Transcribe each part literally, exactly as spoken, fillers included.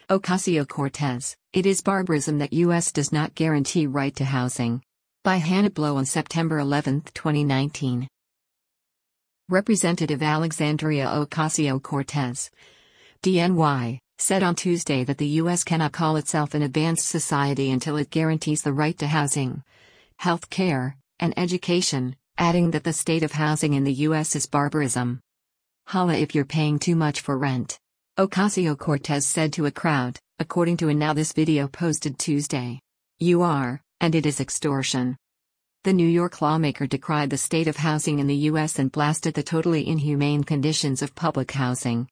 Ocasio-Cortez, it is barbarism that U S does not guarantee right to housing. By Hannah Blow on September eleventh, twenty nineteen. Representative Alexandria Ocasio-Cortez, D N Y, said on Tuesday that the U S cannot call itself an advanced society until it guarantees the right to housing, health care, and education, adding that the state of housing in the U S is barbarism. Holla if you're paying too much for rent, Ocasio-Cortez said to a crowd, according to a Now This video posted Tuesday. You are, and it is extortion. The New York lawmaker decried the state of housing in the U S and blasted the totally inhumane conditions of public housing.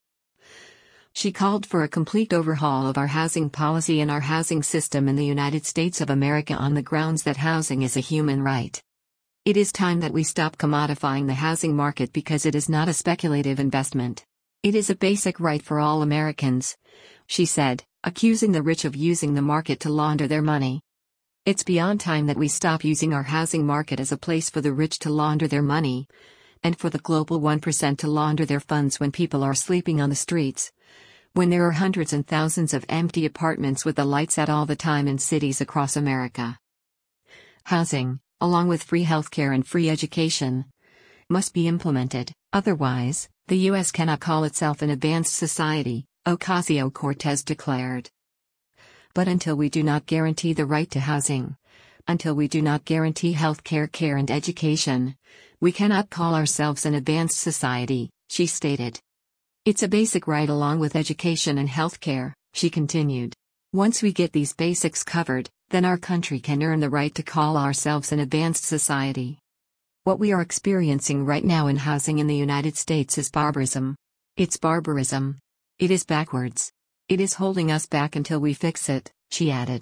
She called for a complete overhaul of our housing policy and our housing system in the United States of America on the grounds that housing is a human right. It is time that we stop commodifying the housing market because it is not a speculative investment. It is a basic right for all Americans, she said, accusing the rich of using the market to launder their money. It's beyond time that we stop using our housing market as a place for the rich to launder their money, and for the global one percent to launder their funds when people are sleeping on the streets. When there are hundreds and thousands of empty apartments with the lights out all the time in cities across America. Housing, along with free healthcare and free education, must be implemented, otherwise, the U S cannot call itself an advanced society, Ocasio-Cortez declared. But until we do not guarantee the right to housing, until we do not guarantee healthcare, care and education, we cannot call ourselves an advanced society, she stated. It's a basic right along with education and healthcare, she continued. Once we get these basics covered, then our country can earn the right to call ourselves an advanced society. What we are experiencing right now in housing in the United States is barbarism. It's barbarism. It is backwards. It is holding us back until we fix it, she added.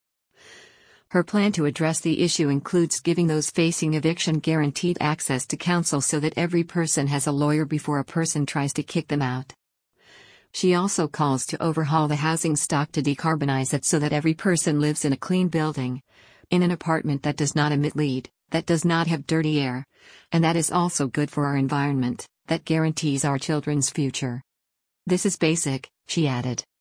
Her plan to address the issue includes giving those facing eviction guaranteed access to counsel so that every person has a lawyer before a person tries to kick them out. She also calls to overhaul the housing stock to decarbonize it so that every person lives in a clean building, in an apartment that does not emit lead, that does not have dirty air, and that is also good for our environment, that guarantees our children's future. This is basic, she added.